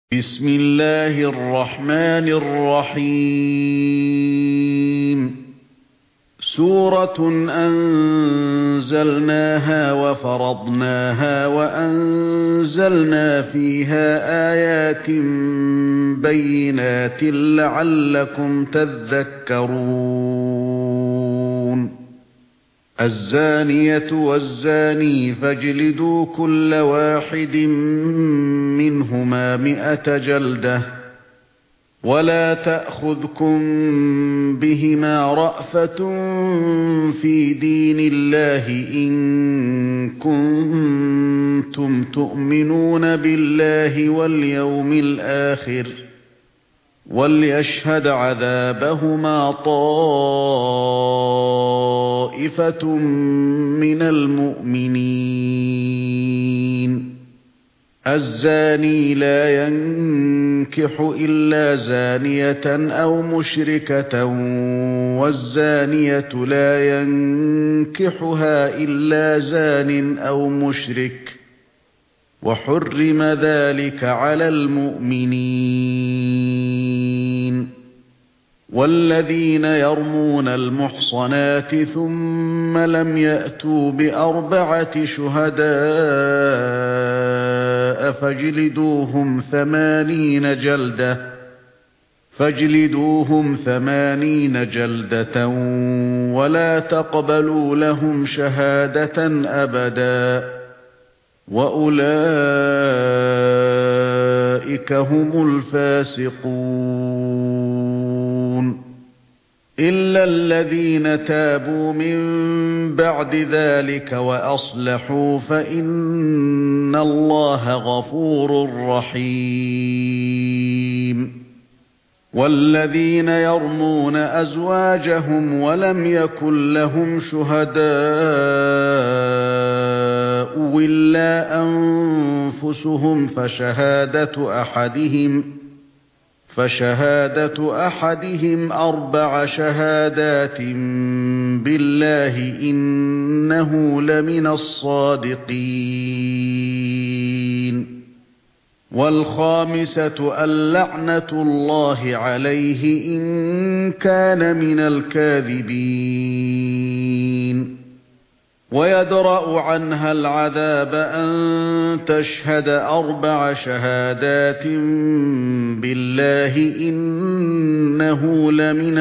بسم الله الرحمن الرحيم سورة أنزلناها وفرضناها وأنزلنا فيها آيات بينات لعلكم تذكرون الزانية والزاني فاجلدوا كل واحد منهما 100 جلدة ولا تأخذكم بهما رأفة في دين الله إن كنتم تؤمنون بالله واليوم الآخر وليشهد عذابهما طائفة من المؤمنين الزاني لا ينكح إلا زانية أو مشركة والزانية لا ينكحها إلا زان أو مشرك وحرم ذلك على المؤمنين والذين يرمون المحصنات ثم لم يأتوا ب4 شهداء فاجلدوهم 80 جلدة ولا تقبلوا لهم شهادة أبدا وأولئك هم الفاسقون إلا الذين تابوا من بعد ذلك وأصلحوا فإن الله غفور رحيم والذين يرمون أزواجهم ولم يكن لهم شهداء إلا أنفسهم فشهادة أحدهم 4 شهادات بالله إنه لمن الصادقين والخامسة اللعنة الله عليه إن كان من الكاذبين ويدرأ عنها العذاب أن تشهد 4 شهادات بالله إنه لمن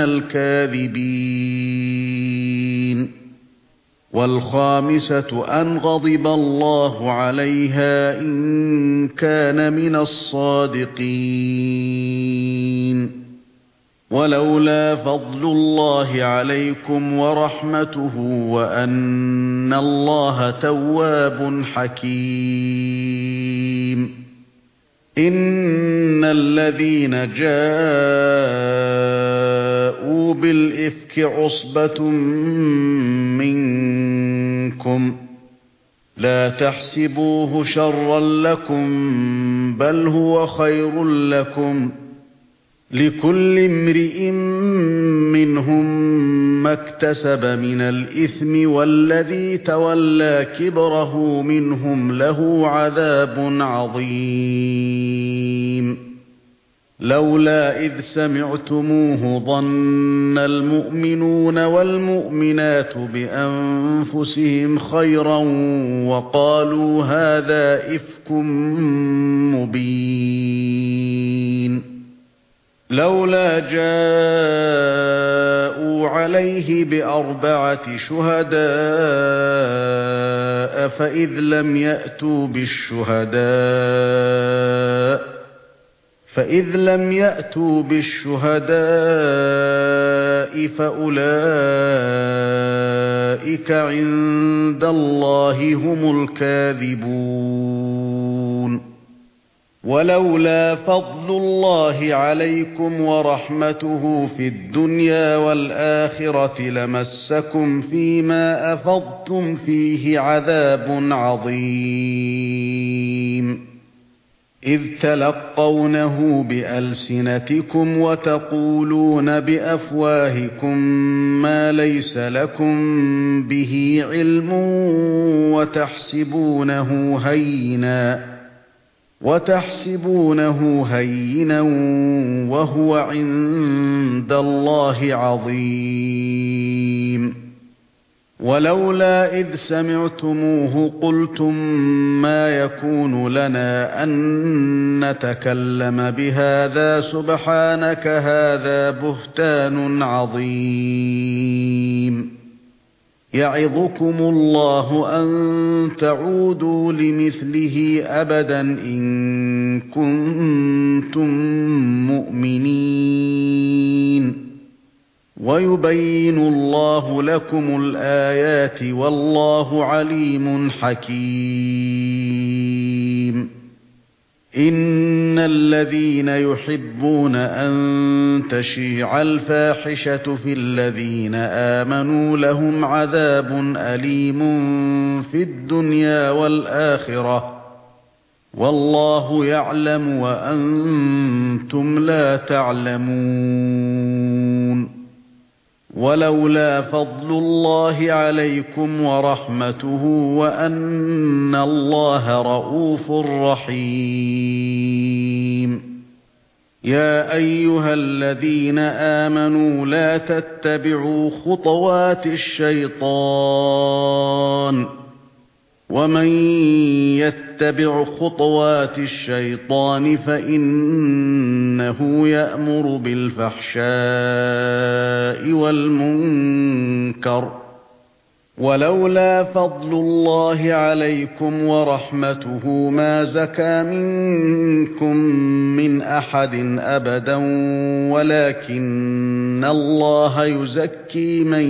الكاذبين والخامسة أن غضب الله عليها إن كان من الصادقين ولولا فضل الله عليكم ورحمته وأن الله تواب حكيم إن الذين جاءوا بالإفك عصبة منكم لا تحسبوه شرا لكم بل هو خير لكم لكل امرئ منهم ما اكتسب من الإثم والذي تولى كبره منهم له عذاب عظيم لولا إذ سمعتموه ظن المؤمنون والمؤمنات بأنفسهم خيرا وقالوا هذا إفك مبين لولا جاءوا عليه ب4 شهداء فإذ لم يأتوا بالشهداء فأولئك عند الله هم الكاذبون ولولا فضل الله عليكم ورحمته في الدنيا والآخرة لمسكم فيما أفضتم فيه عذاب عظيم إذ تلقونه بألسنتكم وتقولون بأفواهكم ما ليس لكم به علم وتحسبونه هينا وتحسبونه هينا وهو عند الله عظيم ولولا إذ سمعتموه قلتم ما يكون لنا أن نتكلم بهذا سبحانك هذا بهتان عظيم يعظكم الله أن تعودوا لمثله أبدا إن كنتم مؤمنين ويبين الله لكم الآيات والله عليم حكيم إن الذين يحبون أن تشيع الفاحشة في الذين آمنوا لهم عذاب أليم في الدنيا والآخرة والله يعلم وأنتم لا تعلمون ولولا فضل الله عليكم ورحمته وأن الله رءوف رحيم يا أيها الذين آمنوا لا تتبعوا خطوات الشيطان ومن يتبع خطوات الشيطان فإنه يأمر بالفحشاء والمنكر ولولا فضل الله عليكم ورحمته ما زكى منكم من أحد أبدا ولكن الله يزكي من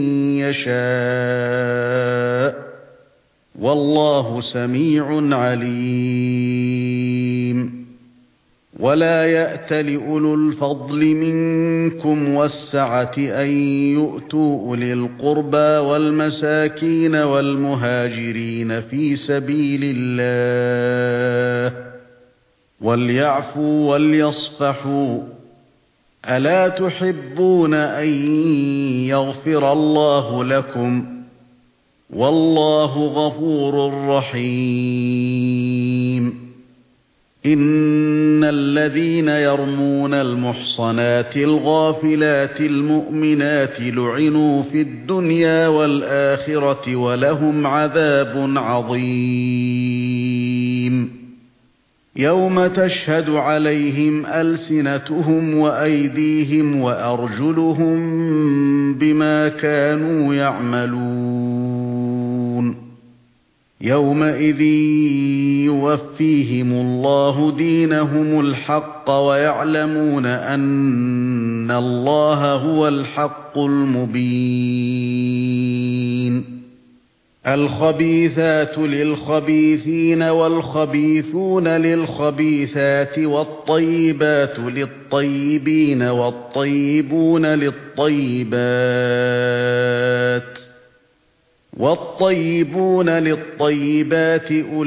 يشاء والله سميع عليم ولا يأتل أولو الفضل منكم والسعة أن يؤتوا أولي القربى والمساكين والمهاجرين في سبيل الله وليعفوا وليصفحوا ألا تحبون أن يغفر الله لكم والله غفور رحيم إن الذين يرمون المحصنات الغافلات المؤمنات لعنوا في الدنيا والآخرة ولهم عذاب عظيم يوم تشهد عليهم ألسنتهم وأيديهم وأرجلهم بما كانوا يعملون يومئذ يوفيهم الله دينهم الحق ويعلمون أن الله هو الحق المبين الخبيثات للخبيثين والخبيثون للخبيثات والطيبات للطيبين والطيبون للطيبات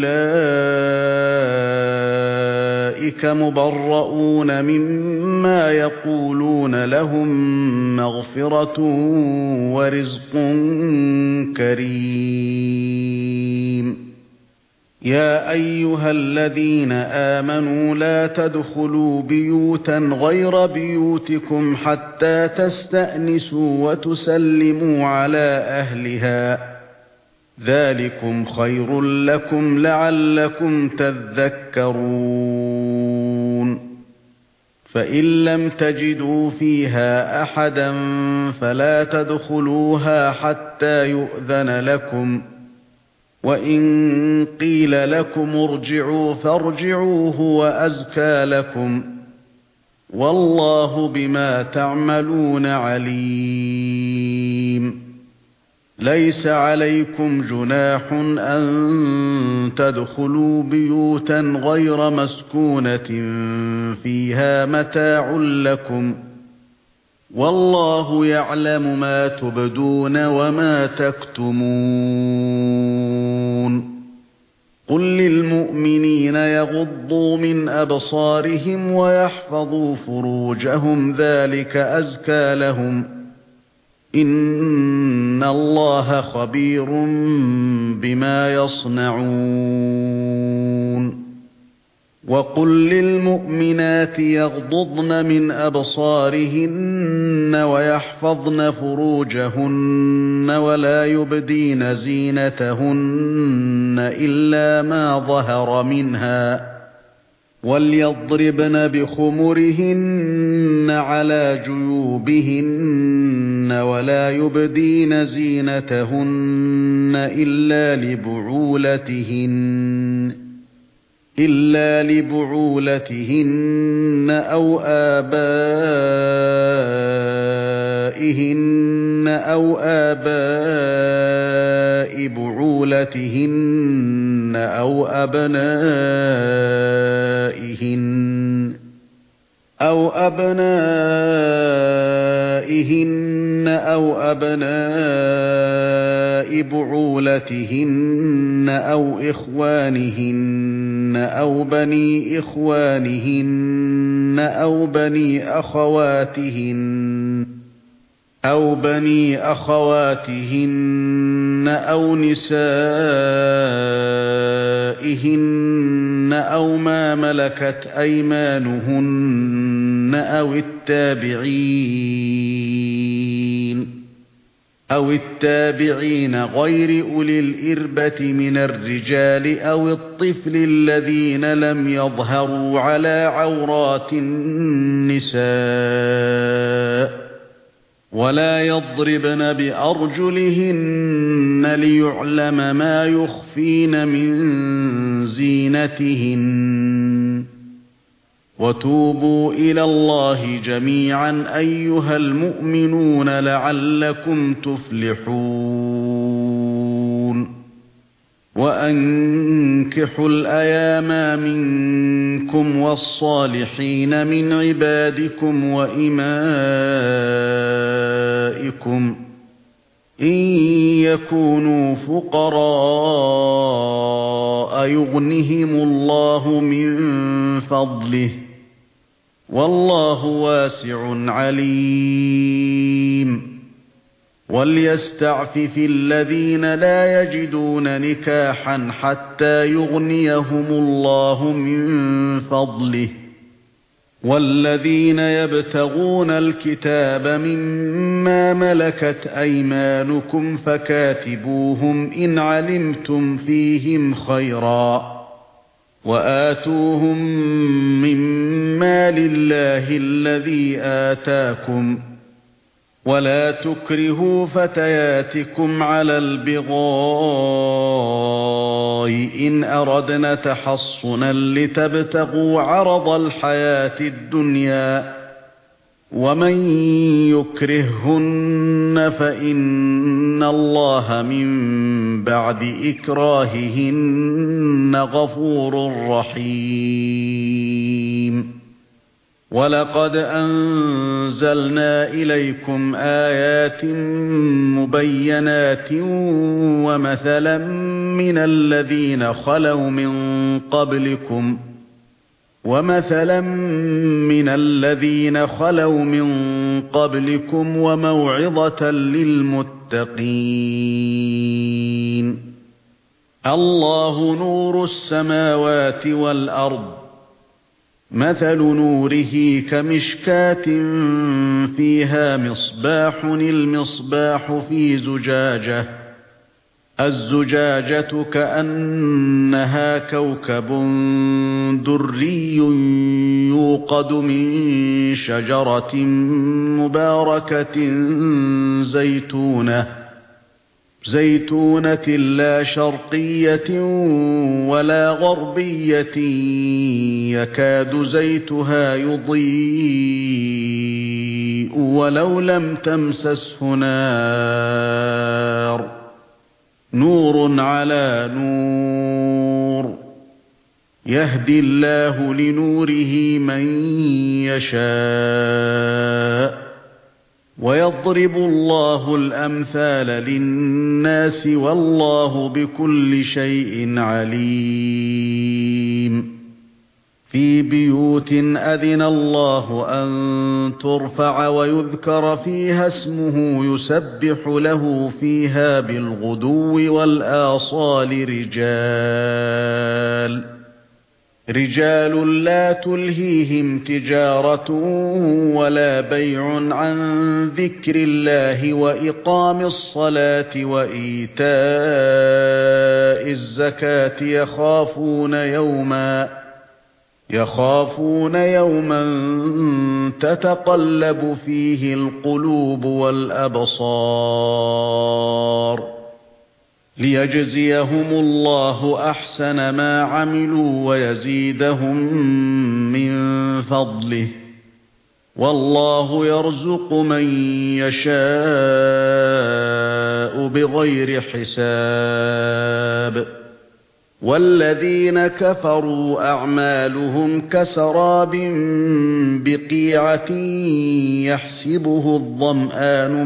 أولئك مبرؤون مما يقولون لهم مغفرة ورزق كريم يا أيها الذين آمنوا لا تدخلوا بيوتا غير بيوتكم حتى تستأنسوا وتسلموا على أهلها ذلكم خير لكم لعلكم تذكرون فإن لم تجدوا فيها أحدا فلا تدخلوها حتى يؤذن لكم وإن قيل لكم ارجعوا فارجعوا هو أزكى لكم والله بما تعملون عليم ليس عليكم جناح أن تدخلوا بيوتا غير مسكونة فيها متاع لكم والله يعلم ما تبدون وما تكتمون قل للمؤمنين يغضوا من أبصارهم ويحفظوا فروجهم ذلك أزكى لهم إن الله خبير بما يصنعون وَقُل لِّلْمُؤْمِنَاتِ يَغْضُضْنَ مِنْ أَبْصَارِهِنَّ وَيَحْفَظْنَ فُرُوجَهُنَّ وَلَا يُبْدِينَ زِينَتَهُنَّ إِلَّا مَا ظَهَرَ مِنْهَا وَلْيَضْرِبْنَ بِخُمُرِهِنَّ عَلَى جُيُوبِهِنَّ وَلَا يُبْدِينَ زِينَتَهُنَّ إِلَّا لِبُعُولَتِهِنَّ أَوْ آبَائِهِنَّ أَوْ آبَاءِ بُعُولَتِهِنَّ أَوْ أَبْنَائِهِنَّ أَوْ أَبْنَاءِ بُعُولَتِهِنَّ أَوْ إِخْوَانِهِنَّ أَوْ بَنِي أَخَوَاتِهِنَّ أَوْ نِسَائِهِنَّ أَوْ مَا مَلَكَتْ أَيْمَانُهُنَّ أَوِ التَّابِعِينَ غَيْرِ أُولِي الْإِرْبَةِ مِنَ الرِّجَالِ أَوِ الطِّفْلِ الَّذِينَ لَمْ يَظْهَرُوا عَلَى عَوْرَاتِ النِّسَاءِ وَلَا يَضْرِبْنَ بِأَرْجُلِهِنَّ لِيُعْلَمَ مَا يُخْفِينَ مِنْ زِينَتِهِنَّ وَتُوبُوا إِلَى اللَّهِ جَمِيعًا أَيُّهَا الْمُؤْمِنُونَ لَعَلَّكُمْ تُفْلِحُونَ وَأَنكِحُوا الْأَيَامَىٰ مِنكُمْ وَالصَّالِحِينَ مِنْ عِبَادِكُمْ وَإِمَائِكُمْ إِن يَكُونُوا فُقَرَاءَ يُغْنِهِمُ اللَّهُ مِن فَضْلِهِ وَاللَّهُ وَاسِعٌ عَلِيمٌ وَلْيَسْتَعْفِفِ الَّذِينَ لَا يَجِدُونَ نِكَاحًا حَتَّى يُغْنِيَهُمُ اللَّهُ مِن فَضْلِهِ وَالَّذِينَ يَبْتَغُونَ الْكِتَابَ مِمَّا مَلَكَتْ أَيْمَانُكُمْ فَكَاتِبُوهُمْ إِنْ عَلِمْتُمْ فِيهِمْ خَيْرًا وَآتُوهُم مِّمَّا لِلَّهِ الَّذِي آتَاكُمْ وَلَا تُكْرِهُوا فَتَيَاتِكُمْ عَلَى الْبِغَاءِ إِنْ أَرَدْنَ تَحَصُّنًا لِتَبْتَغُوا عَرَضَ الْحَيَاةِ الدُّنْيَا وَمَن يُكْرِههُّنَّ فَإِنَّ اللَّهَ مِن بَعْدِ إِكْرَاهِهِنَّ غَفُورٌ رَّحِيمٌ وَلَقَدْ أَنزَلْنَا إِلَيْكُمْ آيَاتٍ مُبَيِّنَاتٍ وَمَثَلًا مِنَ الَّذِينَ خَلَوْا مِن قَبْلِكُمْ وَمَوْعِظَةً لِّلْمُتَّقِينَ اللَّهُ نُورُ السَّمَاوَاتِ وَالْأَرْضِ مَثَلُ نُورِهِ كَمِشْكَاةٍ فِيهَا مِصْبَاحٌ الْمِصْبَاحُ فِي زُجَاجَةٍ الزُّجَاجَةُ كَأَنَّهَا كَوْكَبٌ دُرِّيٌّ يُوقَدُ مِن شَجَرَةٍ مُبَارَكَةٍ زَيْتُونَةٍ لَّا شَرْقِيَّةٍ وَلَا غَرْبِيَّةٍ يَكَادُ زَيْتُهَا يُضِيءُ وَلَوْ لَمْ تَمْسَسْهُ نَارٌ نُورٌ عَلَى نُورٍ يَهْدِي اللَّهُ لِنُورِهِ مَن يَشَاءُ وَيَضْرِبُ اللَّهُ الْأَمْثَالَ لِلنَّاسِ وَاللَّهُ بِكُلِّ شَيْءٍ عَلِيمٌ فِي بِيُوتٍ أَذِنَ اللَّهُ أَن تُرْفَعَ وَيُذْكَرَ فِيهَا اسْمُهُ يُسَبِّحُ لَهُ فِيهَا بِالْغُدُوِّ وَالْآصَالِ رجال لا تلهيهم تجارة ولا بيع عن ذكر الله وإقام الصلاة وإيتاء الزكاة يخافون يوما تتقلب فيه القلوب والأبصار ليجزيهم الله أحسن ما عملوا ويزيدهم من فضله والله يرزق من يشاء بغير حساب والذين كفروا أعمالهم كسراب بقيعة يحسبه الظمآن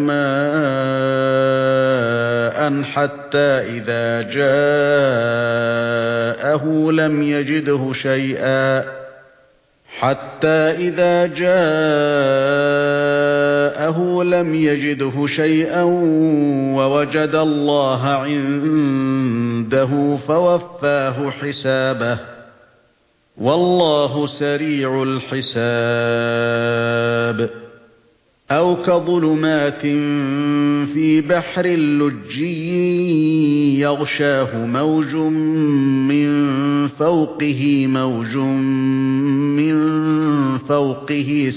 ماء حتى إذا جاءه لم يجده شيئا ووجد الله عنده فوفاه حسابه والله سريع الحساب أو كظلمات في بحر لجي يغشاه موج من فوقه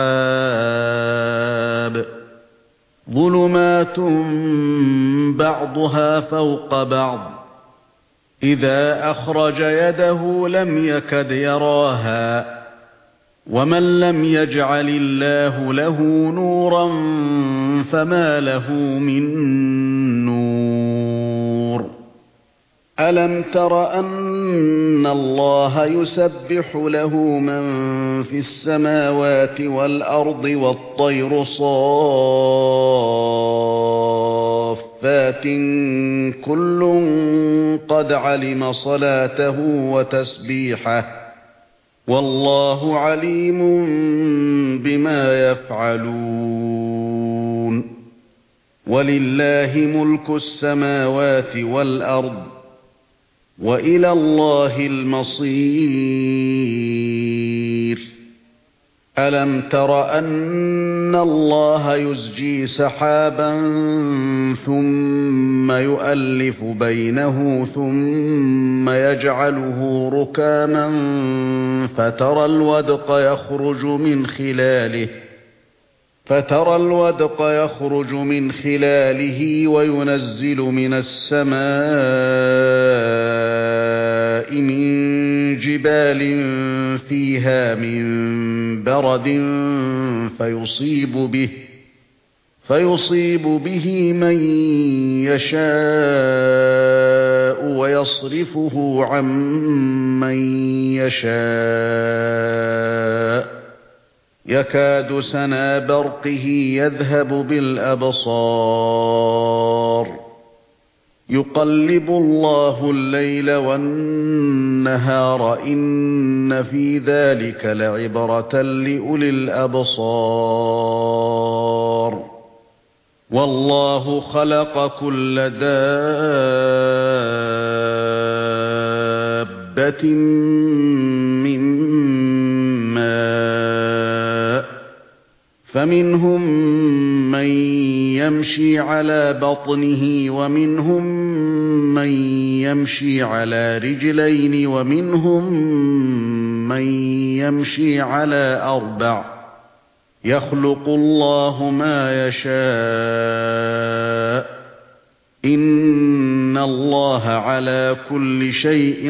سحاب ظلمات بعضها فوق بعض إذا أخرج يده لم يكد يراها ومن لم يجعل الله له نورا فما له من نور ألم تر أن الله يسبح له من في السماوات والأرض والطير صافات كل قد علم صلاته وتسبيحه والله عليم بما يفعلون ولله ملك السماوات والأرض وإلى الله المصير ألم تر أن الله يزجي سحابا ثم يؤلف بينه ثم يجعله ركاما فترى الودق يخرج من خلاله وينزل من السماء من جبال فيها من برد فيصيب به من يشاء ويصرفه عن من يشاء يكاد سنا برقه يذهب بالأبصار يقلب الله الليل والنهار إن في ذلك لعبرة لأولي الأبصار والله خلق كل دابة من ماء فمنهم من يمشي على بطنه ومنهم من يمشي على رجلين ومنهم من يمشي على أربع يخلق الله ما يشاء إن الله على كل شيء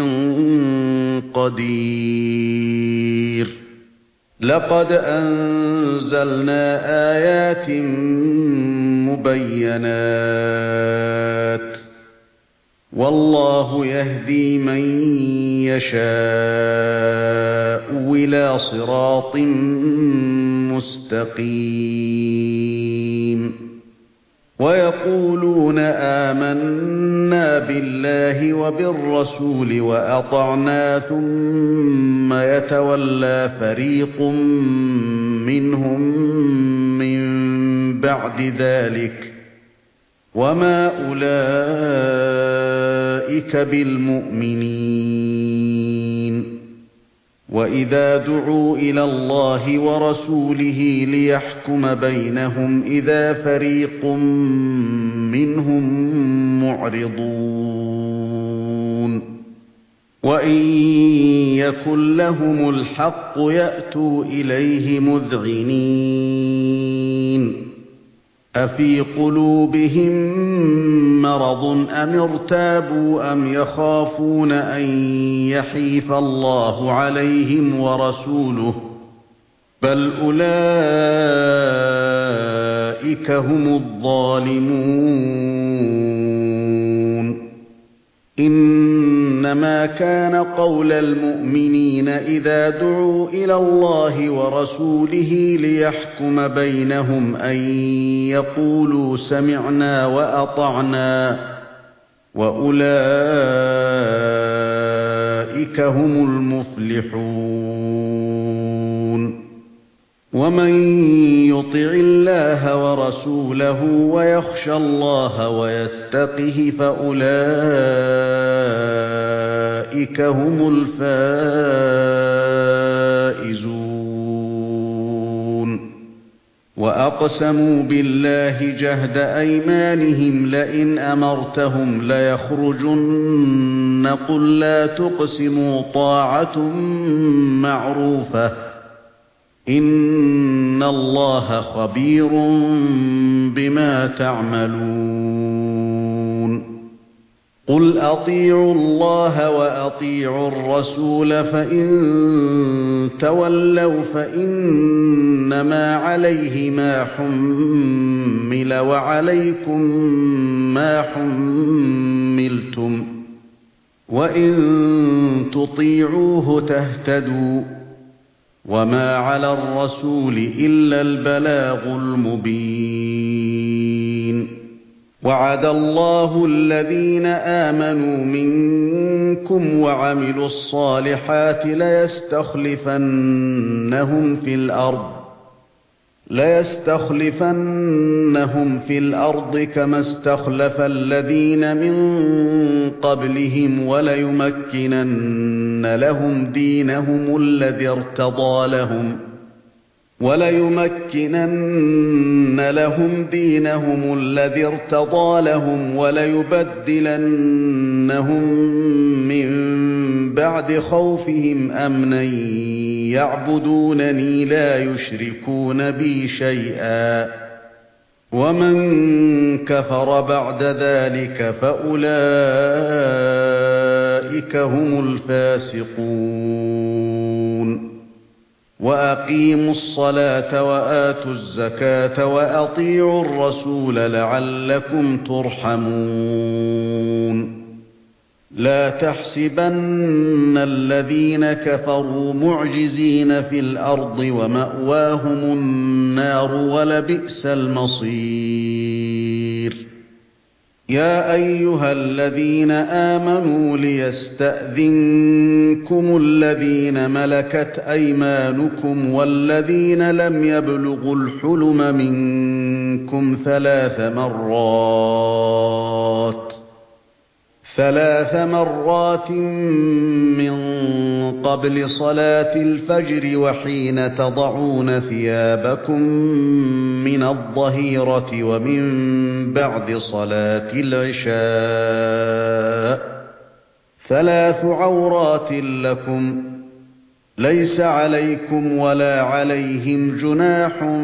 قدير لقد أنزلنا آيات مبينات والله يهدي من يشاء إلى صراط مستقيم ويقولون آمنا بالله وبالرسول وأطعنا ثم يتولى فريق منهم من بعد ذلك وما أولئك بالمؤمنين وَإِذَا دُعُوا إِلَى اللَّهِ وَرَسُولِهِ لِيَحْكُمَ بَيْنَهُمْ إِذَا فَرِيقٌ مِّنْهُم مُّعْرِضُونَ وَإِن يَكُن لَّهُمُ الْحَقُّ يَأْتُوا إِلَيْهِ مُذْعِنِينَ أَفِي قُلُوبِهِم مَّرَضٌ أَمِ ارْتَابُوا أَمْ يَخَافُونَ أَن يَحِيفَ اللَّهُ عَلَيْهِمْ وَرَسُولُهُ بَلْ أُولَئِكَ هُمُ الظَّالِمُونَ إِنَّمَا كَانَ قَوْلَ الْمُؤْمِنِينَ إِذَا دُعُوا إِلَى اللَّهِ وَرَسُولِهِ لِيَحْكُمَ بَيْنَهُمْ أَن يَقُولُوا سَمِعْنَا وَأَطَعْنَا وَأُولَئِكَ هُمُ الْمُفْلِحُونَ وَمَن يُطِعِ اللَّهَ وَرَسُولَهُ وَيَخْشَ اللَّهَ وَيَتَّقْهِ فَأُولَئِكَ هُمُ الْفَائِزُونَ وَأَقْسَمُوا بِاللَّهِ جَهْدَ أَيْمَانِهِمْ لَئِنْ أَمَرْتَهُمْ لَيَخْرُجُنَّ قُل لَّا تُقْسِمُوا طَاعَةٌ مَّعْرُوفَةٌ إِنَّ اللَّهَ خَبِيرٌ بِمَا تَعْمَلُونَ قُلْ أَطِيعُوا اللَّهَ وَأَطِيعُوا الرَّسُولَ فَإِن تَوَلَّوْا فَإِنَّمَا عَلَيْهِ مَا حُمِّلَ وَعَلَيْكُمْ مَا حُمِّلْتُمْ وَإِن تُطِيعُوهُ تَهْتَدُوا وَمَا عَلَى الرَّسُولِ إِلَّا الْبَلَاغُ الْمُبِينُ وَعَدَ اللَّهُ الَّذِينَ آمَنُوا مِنكُمْ وَعَمِلُوا الصَّالِحَاتِ لَيَسْتَخْلِفَنَّهُمْ فِي الْأَرْضِ كَمَا اسْتَخْلَفَ الَّذِينَ مِن قَبْلِهِمْ وَلَيُمَكِّنَنَّ لَهُمْ دِينَهُمُ الَّذِي ارْتَضَىٰ لَهُمْ وَلَيُبَدِّلَنَّهُم مِّن بَعْدِ خَوْفِهِمْ أَمْنًا يَعْبُدُونَنِي لَا يُشْرِكُونَ بِي شَيْئًا وَمَن كَفَرَ بَعْدَ ذَلِكَ فَأُولَئِكَ هُمُ الْفَاسِقُونَ وَأَقِيمُوا الصَّلَاةَ وَآتُوا الزَّكَاةَ وَأَطِيعُوا الرَّسُولَ لَعَلَّكُمْ تُرْحَمُونَ لَا تَحْسَبَنَّ الَّذِينَ كَفَرُوا مُعْجِزِينَ فِي الْأَرْضِ وَمَأْوَاهُمُ النَّارُ وَلَبِئْسَ الْمَصِيرُ يَا أَيُّهَا الَّذِينَ آمَنُوا لِيَسْتَأْذِنكُمُ الَّذِينَ مَلَكَتْ أَيْمَانُكُمْ وَالَّذِينَ لَمْ يَبْلُغُوا الْحُلُمَ مِنكُمْ ثلاث مرات مِّن قَبْلِ صَلَاةِ الْفَجْرِ وَحِينَ تَضَعُونَ ثِيَابَكُم مِّنَ الظَّهِيرَةِ وَمِن بَعْدِ صَلَاةِ الْعِشَاءِ 3 عَوْرَاتٍ لَّكُمْ لَيْسَ عَلَيْكُمْ وَلَا عَلَيْهِمْ جُنَاحٌ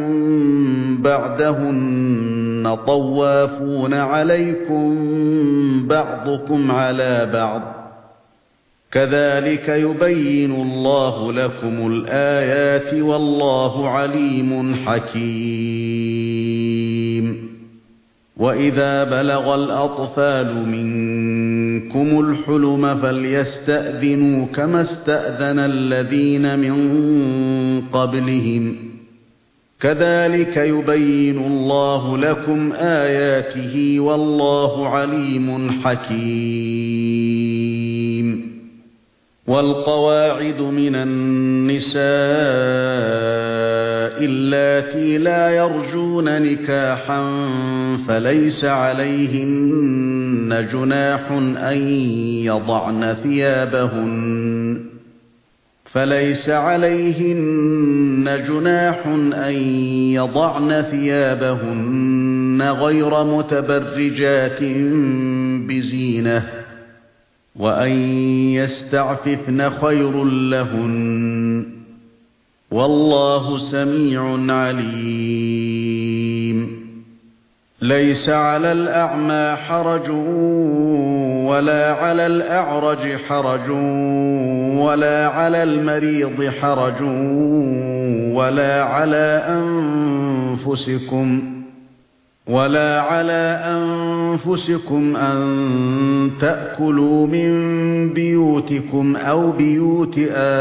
بَعْدَهُنَّ طَوَّافُونَ عَلَيْكُمْ بَعْضُكُمْ عَلَى بَعْضٍ كَذَلِكَ يُبَيِّنُ اللَّهُ لَكُمُ الْآيَاتِ وَاللَّهُ عَلِيمٌ حَكِيمٌ وَإِذَا بَلَغَ الْأَطْفَالُ مِنكُمُ الْحُلُمَ فَلْيَسْتَأْذِنُوا كَمَا اسْتَأْذَنَ الَّذِينَ مِن قَبْلِهِمْ كَذَلِكَ يُبَيِّنُ اللَّهُ لَكُمْ آيَاتِهِ وَاللَّهُ عَلِيمٌ حَكِيمٌ وَالْقَوَاعِدُ مِنَ النِّسَاءِ اللَّاتِي لَا يَرْجُونَ نِكَاحًا فَلَيْسَ عَلَيْهِنَّ جُنَاحٌ أَن يَضَعْنَ ثِيَابَهُنَّ فليس عليهن جناح أن يضعن ثيابهن غير متبرجات بزينة، وأن يستعففن خير لهن، والله سميع عليم. ليس على الأعمى حرج ولا على الأعرج حرج ولا على المريض حرج ولا على أنفسكم أن تأكلوا من بيوتكم أو بيوت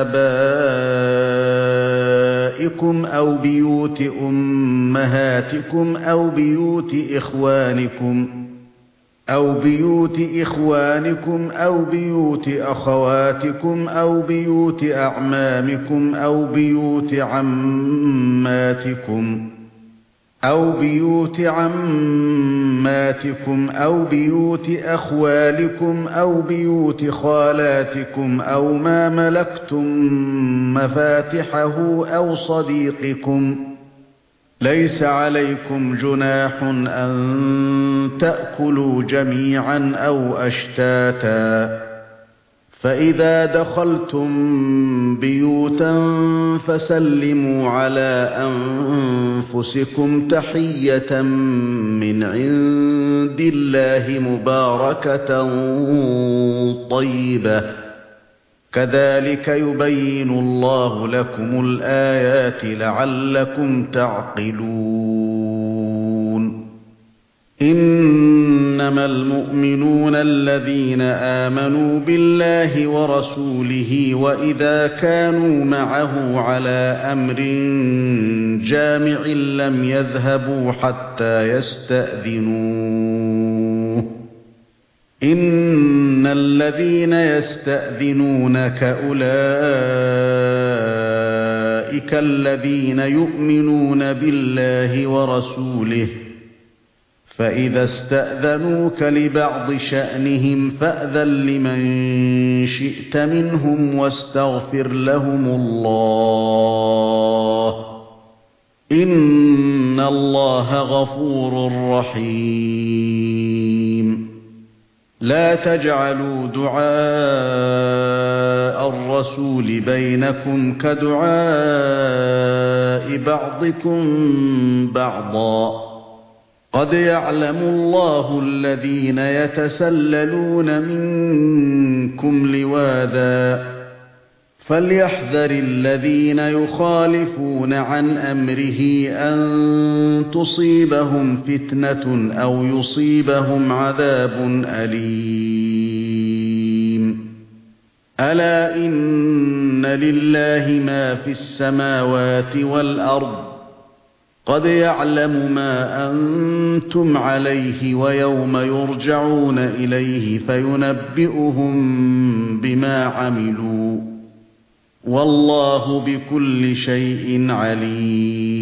آبائكم أو بيوت أمهاتكم أو بيوت إخوانكم أو بيوت أخواتكم أو بيوت أعمامكم أو بيوت عماتكم أو بيوت أخوالكم أو بيوت خالاتكم أو ما ملكتم مفاتحه أو صديقكم. ليس عليكم جناح أن تأكلوا جميعا أو أشتاتا، فإذا دخلتم بيوتا فسلموا على أنفسكم تحية من عند الله مباركة طيبة، كذلك يبين الله لكم الآيات لعلكم تعقلون. إنما المؤمنون الذين آمنوا بالله ورسوله وإذا كانوا معه على أمر جامع لم يذهبوا حتى يستأذنوه. إن الذين يستأذنونك أولئك الذين يؤمنون بالله ورسوله، فإذا استأذنوك لبعض شأنهم فأذن لمن شئت منهم واستغفر لهم الله، إن الله غفور رحيم. لا تجعلوا دعاء الرسول بينكم كدعاء بعضكم بعضا، قد يعلم الله الذين يتسللون منكم لواذا، فليحذر الذين يخالفون عن أمره أن تصيبهم فتنة أو يصيبهم عذاب أليم. ألا إن لله ما في السماوات والأرض، قد يعلم ما أنتم عليه ويوم يرجعون إليه فينبئهم بما عملوا، والله بكل شيء عليم.